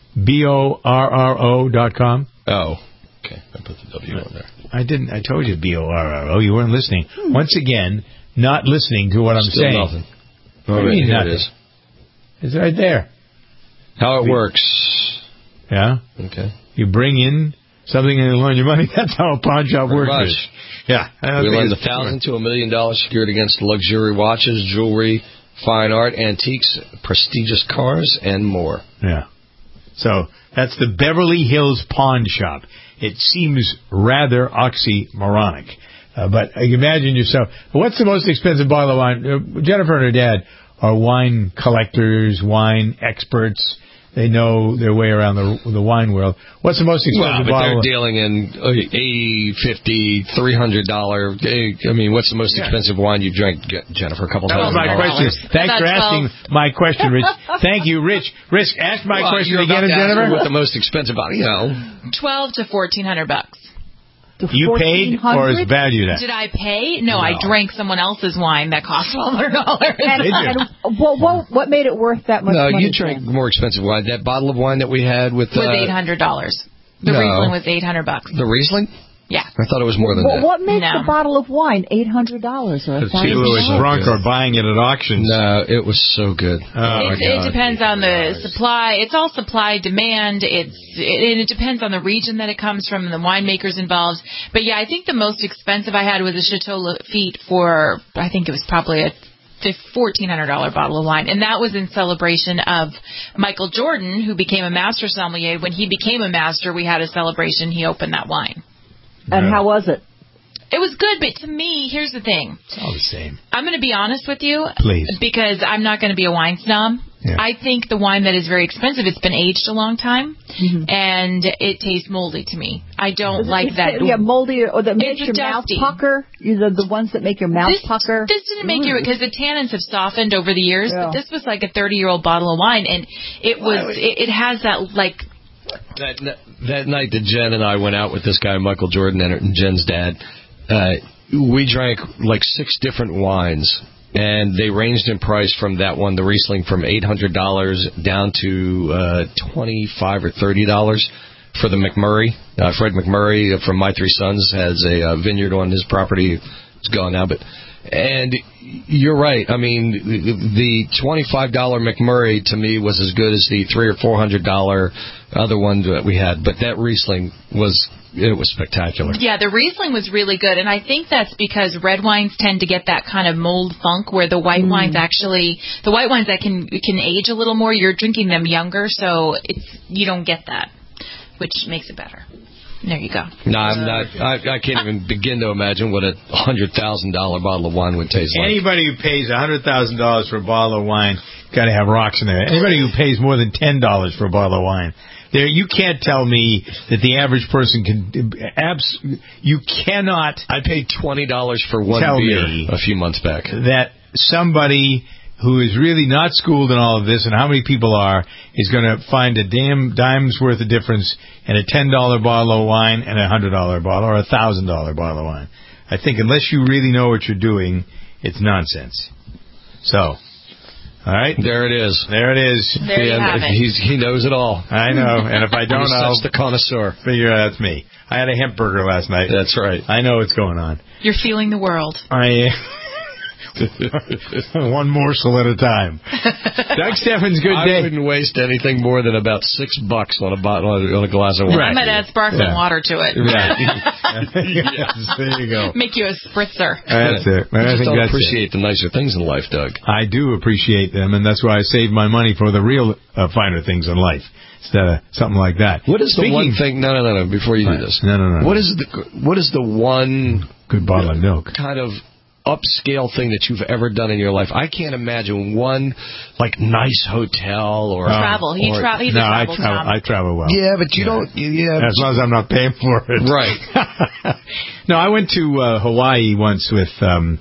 B O R R O dot com. Oh. Okay. I put the W on there. I didn't. I told you B O R R O. You weren't listening. Hmm. Once again, not listening to what I'm Still saying. nothing. What Oh, do you mean here nothing? it is. It's right there. How it works. Yeah? Okay. You bring in something and you loan your money. That's how a pawn shop Pretty works. much. Yeah. We lend a thousand to a million dollars secured against luxury watches, jewelry, fine art, antiques, prestigious cars, and more. Yeah. So that's the Beverly Hills Pawn Shop. It seems rather oxymoronic. Uh, but uh, imagine yourself. What's the most expensive bottle of wine? Uh, Jennifer and her dad are wine collectors, wine experts. They know their way around the the wine world. What's the most expensive well, but bottle? they're dealing in eighty, fifty, three hundred dollars. I mean, what's the most yeah. expensive wine you've drank, Jennifer? A couple that thousand was my dollars. question. Thanks for asking my question, Rich. Thank you, Rich. Rich, ask my well, question you're again, about to Jennifer. ask me what the most expensive bottle? You know, twelve to fourteen hundred bucks. You paid or is valued at? Did I pay? No, no, I drank someone else's wine that cost twelve hundred dollars. And, and what, what, what made it worth that much no, money? you drank more expensive wine. That bottle of wine that we had with... Was uh, eight hundred dollars. The no. Riesling was eight hundred bucks. The Riesling? Yeah. I thought it was more than well, that. What makes no. a bottle of wine eight hundred dollars or one thousand dollars? People who are drunk or buying it at auctions. No, it was so good. Oh, it, my it God. depends on the supply. It's all supply demand. It's it, it depends on the region that it comes from and the winemakers involved. But yeah, I think the most expensive I had was a Chateau Lafite for I think it was probably a fourteen hundred dollars bottle of wine. And that was in celebration of Michael Jordan, who became a master sommelier. When he became a master, we had a celebration. He opened that wine. And how was it? It was good, but to me, here's the thing. It's all the same. I'm going to be honest with you. Please. Because I'm not going to be a wine snob. Yeah. I think the wine that is very expensive, it's been aged a long time, mm-hmm. and it tastes moldy to me. I don't like it's, that. Yeah, moldy, or that makes it's your dusty. mouth pucker. These are the ones that make your mouth this, pucker. This didn't make mm. it, because the tannins have softened over the years, yeah. but this was like a thirty-year-old bottle of wine, and it was, it, it has that, like... That, that night that Jen and I went out with this guy, Michael Jordan, and Jen's dad, uh, we drank like six different wines, and they ranged in price from that one, the Riesling, from eight hundred dollars down to uh, twenty-five dollars or thirty dollars for the McMurray. Uh, Fred McMurray from My Three Sons has a uh, vineyard on his property. It's gone now, but... And you're right. I mean, the twenty-five dollars McMurray to me was as good as the three or four hundred dollars other one that we had. But that Riesling was it was spectacular. Yeah, the Riesling was really good, and I think that's because red wines tend to get that kind of mold funk, where the white mm. wines actually the white wines that can can age a little more. You're drinking them younger, so it's you don't get that, which makes it better. There you go. No, I'm not. I, I can't even begin to imagine what a hundred thousand dollar bottle of wine would taste like. Anybody who pays a hundred thousand dollars for a bottle of wine got to have rocks in there. Anybody who pays more than ten dollars for a bottle of wine, there you can't tell me that the average person can. Abs, you cannot. I paid twenty dollars for one beer a few months back. That somebody who is really not schooled in all of this and how many people are, is going to find a damn dime's worth of difference in a ten dollar bottle of wine and a one hundred dollar bottle or a one thousand dollar bottle of wine. I think unless you really know what you're doing, it's nonsense. So, all right. There it is. There it is. There you have it. He's, he knows it all. I know. And if I don't know, that's the connoisseur. Figure out that's me. I had a hemp burger last night. That's right. I know what's going on. You're feeling the world. I one morsel at a time. Doug Steffens, good day. I wouldn't waste anything more than about six bucks on a bottle on a glass of wine. I might add sparkling yeah. water to it. Right. Yes, there you go. Make you a spritzer. That's it. I I just think don't that's appreciate it. the nicer things in life, Doug. I do appreciate them, and that's why I save my money for the real uh, finer things in life instead of something like that. What is Speaking, the one thing? No, no, no, no. Before you do this, no, no, no. What is the what is the one good bottle of milk kind of upscale thing that you've ever done in your life? I can't imagine one like nice hotel or travel. He or, tra- he's no, a I travel travel. tom. I travel well. Yeah, but you yeah. don't. Yeah, as long as I'm not paying for it. Right. No, I went to uh, Hawaii once with um,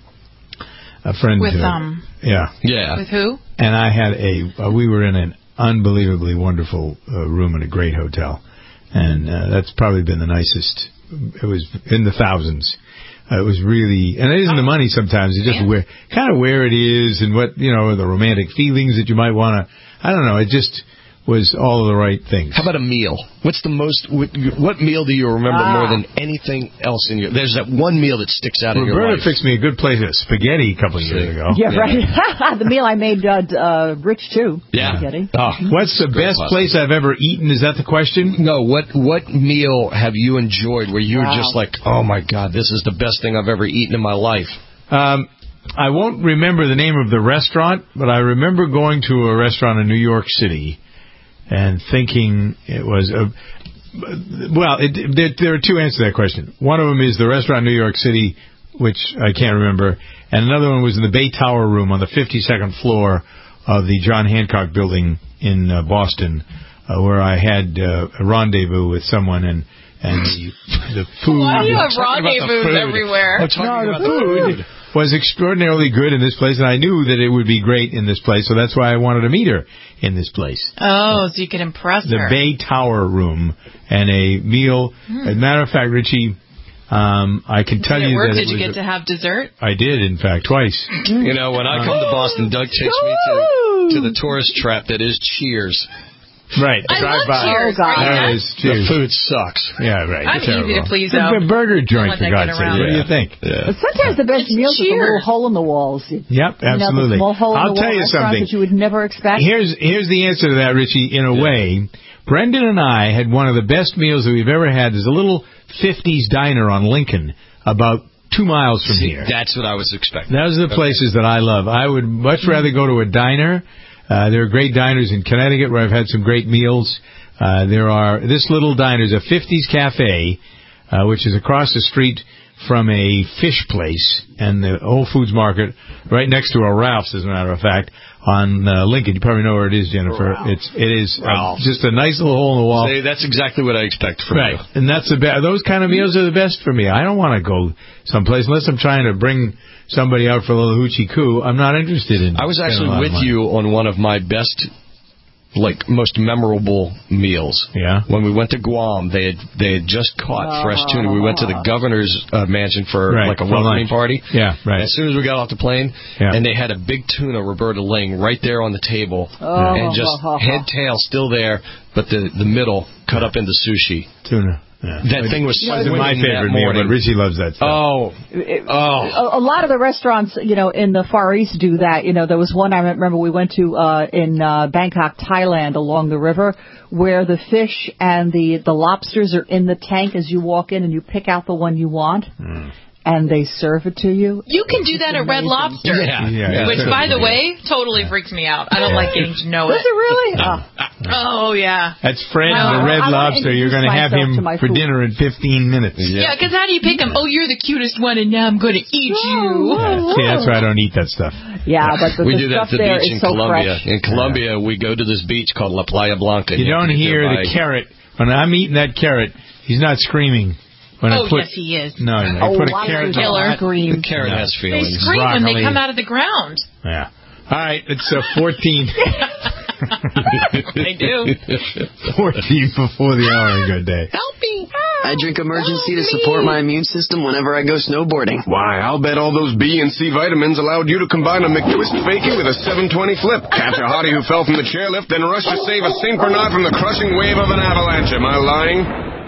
a friend. With uh, um. Yeah. Yeah. With who? And I had a. Uh, we were in an unbelievably wonderful uh, room in a great hotel, and uh, that's probably been the nicest. It was in the thousands. Uh, it was really, and it isn't the money sometimes. It's just where, kind of where it is and what, you know, the romantic feelings that you might want to, I don't know, it just was all of the right things. How about a meal? What's the most, what, what meal do you remember ah. more than anything else in your, there's that one meal that sticks out in your Roberta life. fixed me a good plate of spaghetti a couple of years ago. Yeah, yeah. right. The meal I made, uh, uh, Rich, too. Yeah. Spaghetti. Oh, what's the best pasta. place I've ever eaten? Is that the question? No, what what meal have you enjoyed where you were wow. just like, oh my God, this is the best thing I've ever eaten in my life? Um, I won't remember the name of the restaurant, but I remember going to a restaurant in New York City and thinking it was a, well, it, there, there are two answers to that question. One of them is the restaurant in New York City, which I can't remember, and another one was in the Bay Tower room on the fifty-second floor of the John Hancock building in uh, Boston, uh, where I had uh, a rendezvous with someone, and and the, the food. Why do you have rendezvous everywhere? I'm talking no, about the food. food. Was extraordinarily good in this place, and I knew that it would be great in this place, so that's why I wanted to meet her in this place. Oh, so you could impress the her. The Bay Tower room and a meal. Hmm. As a matter of fact, Richie, um, I can tell Did it you work? that Did it you was get to have dessert? I did, in fact, twice. You know, when I come to Boston, Doug takes me to, to the tourist trap that is Cheers. Right. I drive love by. Cheers. Oh, God. That is The food sucks. Yeah, right. I'm Terrible. easy to please, It's though. a burger joint, for that God's get sake. around. What do you think? Yeah. But sometimes the best It's meals are the Cheers. little hole in the walls. Yep, You know, absolutely. the small hole in I'll the tell wall you restaurants something. that you would never expect. Here's here's the answer to that, Richie. In a yeah. way, Brendan and I had one of the best meals that we've ever had. There's a little fifties diner on Lincoln, about two miles from See, here. That's what I was expecting. Those are the okay. places that I love. I would much rather go to a diner. Uh, there are great diners in Connecticut where I've had some great meals. Uh, there are, this little diner is a fifties cafe, uh, which is across the street from a fish place and the Whole Foods Market, right next to a Ralph's, as a matter of fact, on uh, Lincoln. You probably know where it is, Jennifer. Ralph's. It's it is uh, just a nice little hole in the wall. See, that's exactly what I expect from right. you. And that's the be- those kind of meals are the best for me. I don't want to go someplace unless I'm trying to bring somebody out for a little hoochie coo. I'm not interested in. I was actually with you on one of my best, like, most memorable meals. Yeah. When we went to Guam, they had they had just caught oh. fresh tuna. We went to the governor's uh, mansion for right. like a for welcoming lunch. party. Yeah, right. As soon as we got off the plane, yeah. and they had a big tuna, Roberta laying right there on the table, oh. and just head tail still there, but the the middle cut up into sushi. Tuna. Yeah. That thing was wasn't my favorite meal, but Richie loves that stuff. Oh, it, oh! A, a lot of the restaurants, you know, in the Far East do that. You know, there was one I remember we went to uh, in uh, Bangkok, Thailand, along the river, where the fish and the the lobsters are in the tank as you walk in, and you pick out the one you want. Mm. and they serve it to you. You can do that at Red Lobster, Yeah. Yeah, which, yeah. by the way, totally freaks me out. I don't like getting to know Does it. it really? Oh. Oh, yeah. That's Fred, No, the Red I wanna Lobster. You're going to have introduce him myself to my for food. dinner in fifteen minutes. Yeah, because how do you pick them? Oh, you're the cutest one, and now I'm going to eat you. See, that's why I don't eat that stuff. Yeah, but the, we the do that stuff at the there beach is in so Colombia. fresh. In Colombia, we go to this beach called La Playa Blanca. You don't hear the carrot. When I'm eating that carrot, he's not screaming. When Oh, I put, yes, he is. No, no. Oh, You put a why carrot would you on scream? The carrot No. has They feelings. scream when they Broccoli. come out of the ground. Yeah. All right, it's uh, fourteen. They do. fourteen before the hour. Good day. Help me. I drink Emergency to support my immune system whenever I go snowboarding. Why, I'll bet all those B and C vitamins allowed you to combine a McTwist fakie with a seven twenty flip. Catch a hottie who fell from the chairlift, then rush to save a Saint Bernard from the crushing wave of an avalanche. Am I lying?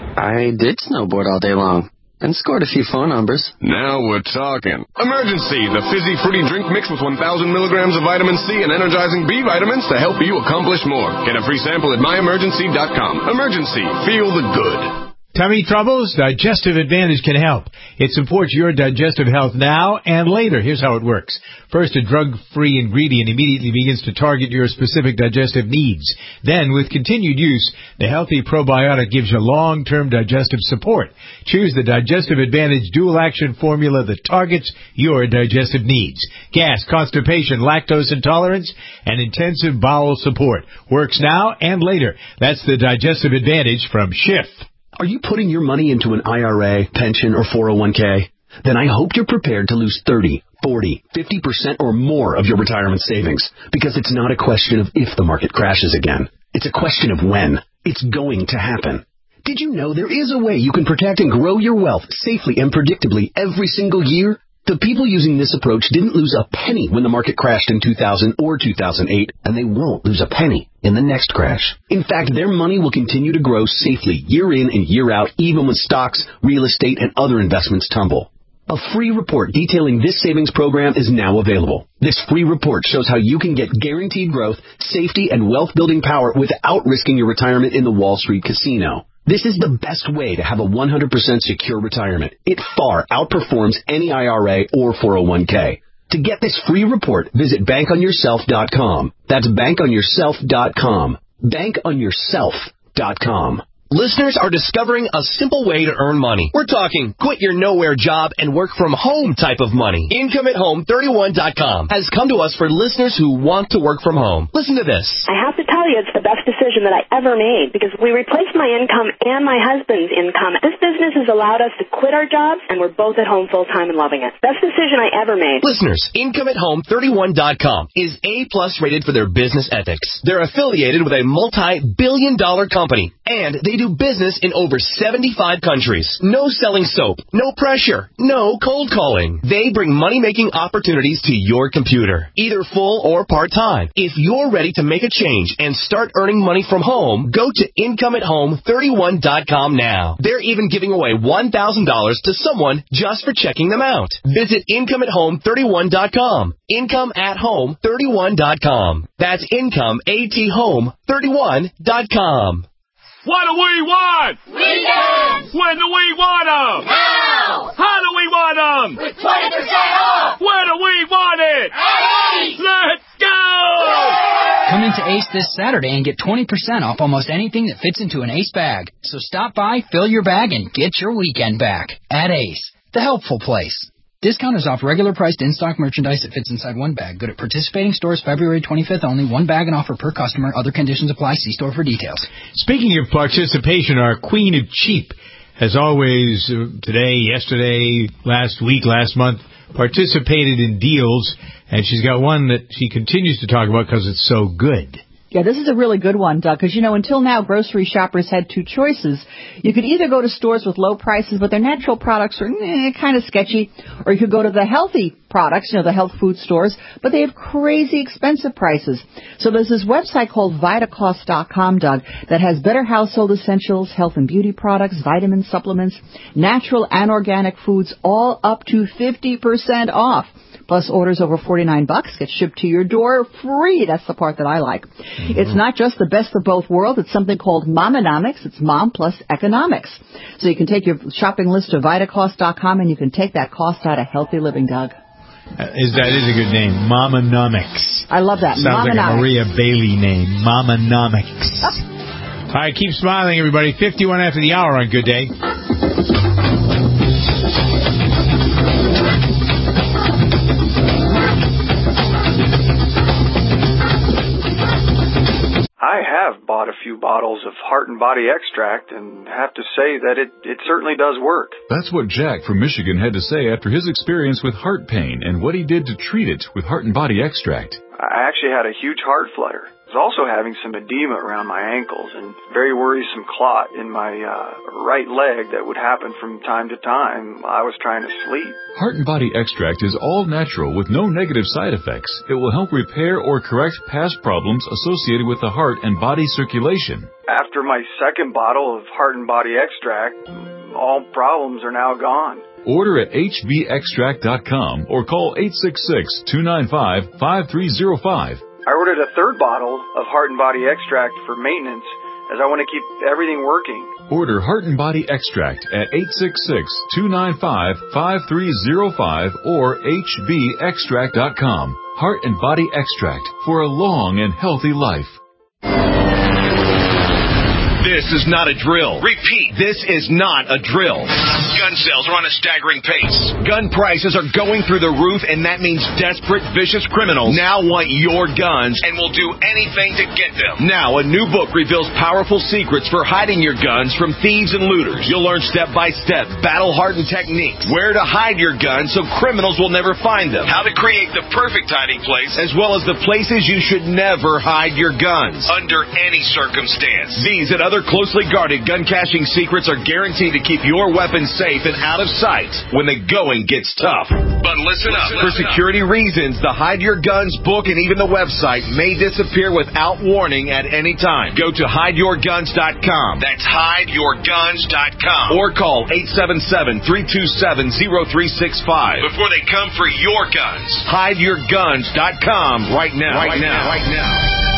I did snowboard all day long and scored a few phone numbers. Now we're talking. Emergency, the fizzy fruity drink mixed with one thousand milligrams of vitamin C and energizing B vitamins to help you accomplish more. Get a free sample at my emergency dot com. Emergency, feel the good. Tummy troubles? Digestive Advantage can help. It supports your digestive health now and later. Here's how it works. First, a drug-free ingredient immediately begins to target your specific digestive needs. Then, with continued use, the healthy probiotic gives you long-term digestive support. Choose the Digestive Advantage dual-action formula that targets your digestive needs. Gas, constipation, lactose intolerance, and intensive bowel support. Works now and later. That's the Digestive Advantage from Schiff. Are you putting your money into an I R A, pension, or four oh one k? Then I hope you're prepared to lose thirty, forty, fifty percent or more of your retirement savings, because it's not a question of if the market crashes again. It's a question of when. It's going to happen. Did you know there is a way you can protect and grow your wealth safely and predictably every single year? The people using this approach didn't lose a penny when the market crashed in two thousand or two thousand eight, and they won't lose a penny in the next crash. In fact, their money will continue to grow safely year in and year out, even when stocks, real estate, and other investments tumble. A free report detailing this savings program is now available. This free report shows how you can get guaranteed growth, safety, and wealth-building power without risking your retirement in the Wall Street casino. This is the best way to have a one hundred percent secure retirement. It far outperforms any I R A or four oh one k. To get this free report, visit bank on yourself dot com. That's bank on yourself dot com. bank on yourself dot com. Listeners are discovering a simple way to earn money. We're talking quit your nowhere job and work from home type of money. Income at Home thirty-one dot com has come to us for listeners who want to work from home. Listen to this. I have to tell you, it's the best decision that I ever made because we replaced my income and my husband's income. This business has allowed us to quit our jobs, and we're both at home full-time and loving it. Best decision I ever made. Listeners, Income at Home thirty-one dot com is A plus rated for their business ethics. They're affiliated with a multi-billion dollar company, and they do business in over seventy-five countries. No selling soap, no pressure, no cold calling. They bring money-making opportunities to your computer, either full or part-time. If you're ready to make a change and start earning money from home, go to Income at Home thirty-one dot com now. They're even giving away one thousand dollars to someone just for checking them out. Visit Income at Home thirty-one dot com. Income at Home thirty-one dot com. That's Income at Home thirty-one dot com. What do we want? Weekends! When do we want them? Now! How do we want them? With twenty percent off! Where do we want it? At Ace! Let's go! Come into Ace this Saturday and get twenty percent off almost anything that fits into an Ace bag. So stop by, fill your bag, and get your weekend back. At Ace, the helpful place. Discount is off regular priced in-stock merchandise that fits inside one bag. Good at participating stores February twenty-fifth only. One bag and offer per customer. Other conditions apply. See store for details. Speaking of participation, our Queen of Cheap has always, uh, today, yesterday, last week, last month, participated in deals, and she's got one that she continues to talk about because it's so good. Yeah, this is a really good one, Doug, because, you know, until now, grocery shoppers had two choices. You could either go to stores with low prices, but their natural products are eh, kind of sketchy, or you could go to the healthy products, you know, the health food stores, but they have crazy expensive prices. So there's this website called Vitacost dot com, Doug, that has better household essentials, health and beauty products, vitamin supplements, natural and organic foods, all up to fifty percent off. Plus, orders over forty-nine bucks get shipped to your door free. That's the part that I like. Mm-hmm. It's not just the best of both worlds. It's something called Momonomics. It's mom plus economics. So you can take your shopping list to Vitacost dot com and you can take that cost out of healthy living, Doug. Uh, is that is a good name, Momonomics. I love that. Sounds like a Maria Bailey name, Momonomics. Oh. All right, keep smiling, everybody. fifty-one after the hour on Good Day. I have bought a few bottles of Heart and Body Extract and have to say that it, it certainly does work. That's what Jack from Michigan had to say after his experience with heart pain and what he did to treat it with Heart and Body Extract. I actually had a huge heart flutter. I was also having some edema around my ankles and very worrisome clot in my uh, right leg that would happen from time to time while I was trying to sleep. Heart and Body Extract is all natural with no negative side effects. It will help repair or correct past problems associated with the heart and body circulation. After my second bottle of Heart and Body Extract, all problems are now gone. Order at H B extract dot com or call eight six six, two nine five, five three zero five. I ordered a third bottle of Heart and Body Extract for maintenance as I want to keep everything working. Order Heart and Body Extract at eight six six, two nine five, five three zero five or H B extract dot com. Heart and Body Extract for a long and healthy life. This is not a drill. Repeat, this is not a drill. Gun sales are on a staggering pace. Gun prices are going through the roof, and that means desperate, vicious criminals now want your guns and will do anything to get them. Now, a new book reveals powerful secrets for hiding your guns from thieves and looters. You'll learn step-by-step, battle-hardened techniques, where to hide your guns so criminals will never find them, how to create the perfect hiding place, as well as the places you should never hide your guns, under any circumstance. These and other closely guarded gun caching secrets are guaranteed to keep your weapons safe and out of sight when the going gets tough. But listen up. For security reasons, the Hide Your Guns book and even the website may disappear without warning at any time. Go to hide your guns dot com. That's hide your guns dot com. Or call eight seven seven, three two seven, zero three six five before they come for your guns. hide your guns dot com right now. Right now. Right now.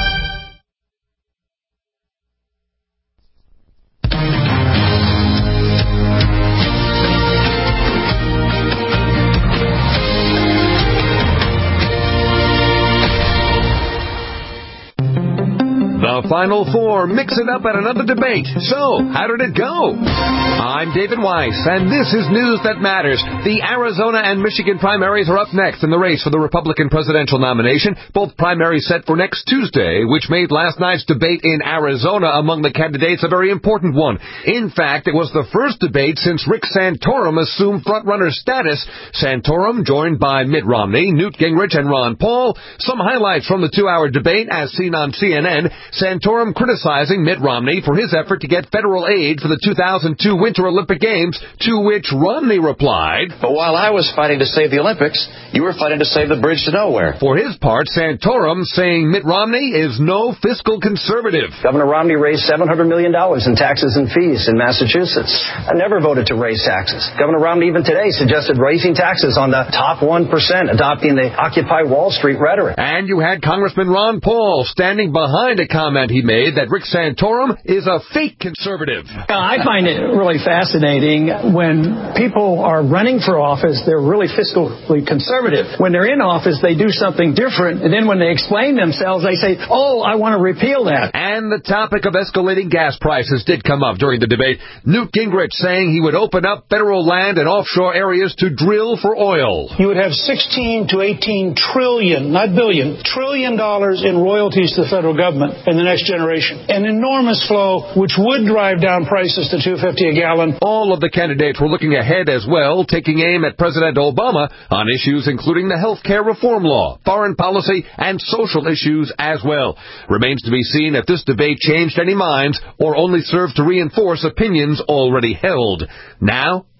The Final Four mix it up at another debate. So, how did it go? I'm David Weiss, and this is News That Matters. The Arizona and Michigan primaries are up next in the race for the Republican presidential nomination. Both primaries set for next Tuesday, which made last night's debate in Arizona among the candidates a very important one. In fact, it was the first debate since Rick Santorum assumed frontrunner status. Santorum, joined by Mitt Romney, Newt Gingrich, and Ron Paul. Some highlights from the two-hour debate as seen on C N N. Santorum criticizing Mitt Romney for his effort to get federal aid for the two thousand two Winter Olympic Games, to which Romney replied, "But while I was fighting to save the Olympics, you were fighting to save the bridge to nowhere." For his part, Santorum saying Mitt Romney is no fiscal conservative. Governor Romney raised seven hundred million dollars in taxes and fees in Massachusetts. I never voted to raise taxes. Governor Romney even today suggested raising taxes on the top one percent, adopting the Occupy Wall Street rhetoric. And you had Congressman Ron Paul standing behind a comment he made that Rick Santorum is a fake conservative. I find it really fascinating when people are running for office, they're really fiscally conservative. When they're in office, they do something different, and then when they explain themselves, they say, oh, I want to repeal that. And the topic of escalating gas prices did come up during the debate. Newt Gingrich saying he would open up federal land and offshore areas to drill for oil. You would have sixteen to eighteen trillion, not billion, trillion dollars in royalties to the federal government in the next generation. An enormous flow which would drive down prices to two fifty a gallon. All of the candidates were looking ahead as well, taking aim at President Obama on issues including the health care reform law, foreign policy, and social issues as well. Remains to be seen if this debate changed any minds or only served to reinforce opinions already held. Now,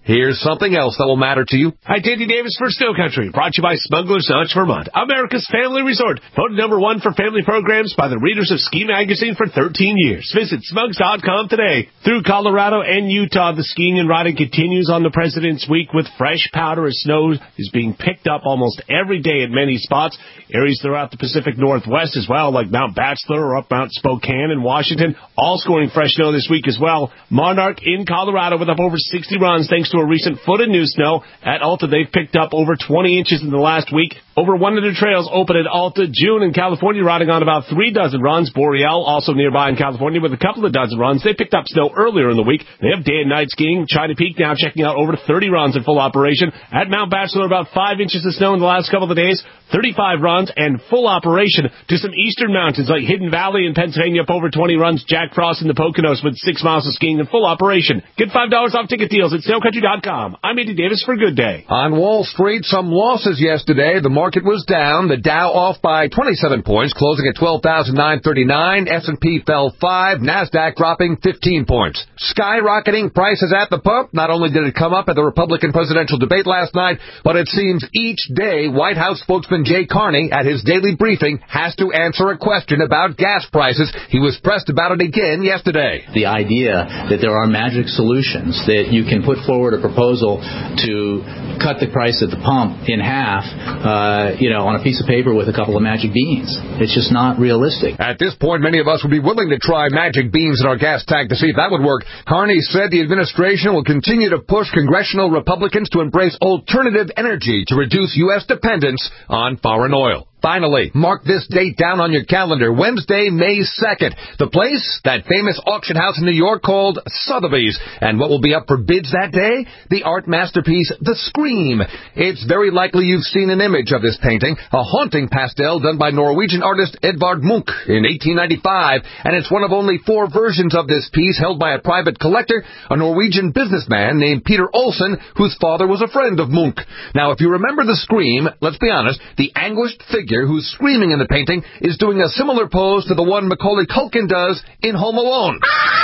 Here's something else that will matter to you. Hi, Dandy Davis for Snow Country, brought to you by Smuggler's Notch, Vermont, America's family resort. Voted number one for family programs by the readers of Ski Magazine for thirteen years. Visit smugs dot com today. Through Colorado and Utah, the skiing and riding continues on the President's Week with fresh powder as snow is being picked up almost every day at many spots. Areas throughout the Pacific Northwest as well, like Mount Bachelor or up Mount Spokane in Washington, all scoring fresh snow this week as well. Monarch in Colorado with up over sixty runs thanks to a recent foot of new snow. At Alta, they've picked up over twenty inches in the last week. Over one hundred trails open at Alta. June in California riding on about three dozen runs. Boreal also nearby in California with a couple of dozen runs. They picked up snow earlier in the week. They have day and night skiing. China Peak now checking out over thirty runs in full operation. At Mount Bachelor, about five inches of snow in the last couple of days. thirty-five runs and full operation to some eastern mountains like Hidden Valley in Pennsylvania up over twenty runs. Jack Frost in the Poconos with six miles of skiing in full operation. Get five dollars off ticket deals at snow country dot com. I'm Andy Davis for Good Day. On Wall Street, some losses yesterday. The market was down. The Dow off by twenty-seven points, closing at twelve thousand nine hundred thirty-nine. S and P fell five. NASDAQ dropping fifteen points. Skyrocketing prices at the pump. Not only did it come up at the Republican presidential debate last night, but it seems each day White House spokesman Jay Carney at his daily briefing has to answer a question about gas prices. He was pressed about it again yesterday. The idea that there are magic solutions, that you can put forward a proposal to cut the price at the pump in half, uh, you know, on a piece of paper with a couple of magic beans. It's just not realistic. At this point, many of us would be willing to try magic beans in our gas tank to see if that would work. Carney said the administration will continue to push congressional Republicans to embrace alternative energy to reduce U S dependence on foreign oil. Finally, mark this date down on your calendar, Wednesday, May second. The place, that famous auction house in New York called Sotheby's. And what will be up for bids that day? The art masterpiece, The Scream. It's very likely you've seen an image of this painting, a haunting pastel done by Norwegian artist Edvard Munch in eighteen ninety-five. And it's one of only four versions of this piece held by a private collector, a Norwegian businessman named Peter Olsen, whose father was a friend of Munch. Now, if you remember The Scream, let's be honest, the anguished figure who's screaming in the painting is doing a similar pose to the one Macaulay Culkin does in Home Alone.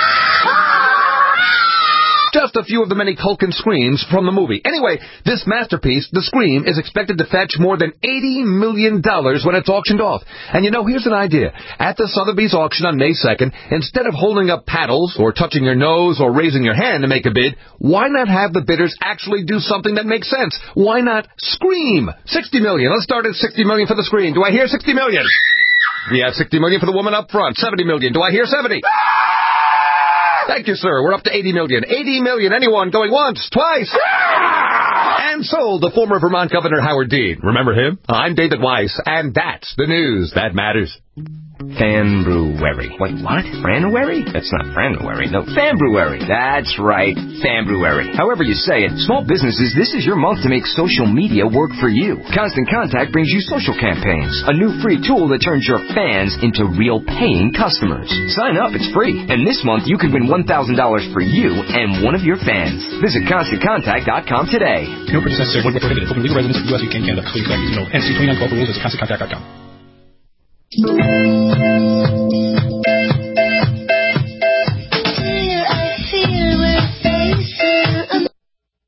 Just a few of the many Culkin screams from the movie. Anyway, this masterpiece, The Scream, is expected to fetch more than eighty million dollars when it's auctioned off. And you know, here's an idea. At the Sotheby's auction on May second, instead of holding up paddles or touching your nose or raising your hand to make a bid, why not have the bidders actually do something that makes sense? Why not scream? sixty million dollars. Let's start at sixty million dollars for the Scream. Do I hear sixty million dollars? We have sixty million dollars for the woman up front. seventy million dollars. Do I hear seventy? Thank you, sir. We're up to eighty million dollars. eighty million dollars. Anyone going once, twice? And sold to former Vermont Governor Howard Dean. Remember him? I'm David Weiss, and that's the news that matters. Fanbrewery. Wait, what? Franuary? That's not Franuary. No, Fanbrewery. That's right, Fanbrewery. However you say it, small businesses, this is your month to make social media work for you. Constant Contact brings you social campaigns, a new free tool that turns your fans into real paying customers. Sign up, it's free. And this month, you could win one thousand dollars for you and one of your fans. Visit constant contact dot com today. No purchase necessary. Void where prohibited. Open legal residence of the U S, U K, and Canada. Please, you know, N C twenty-nine local rules is constant contact dot com.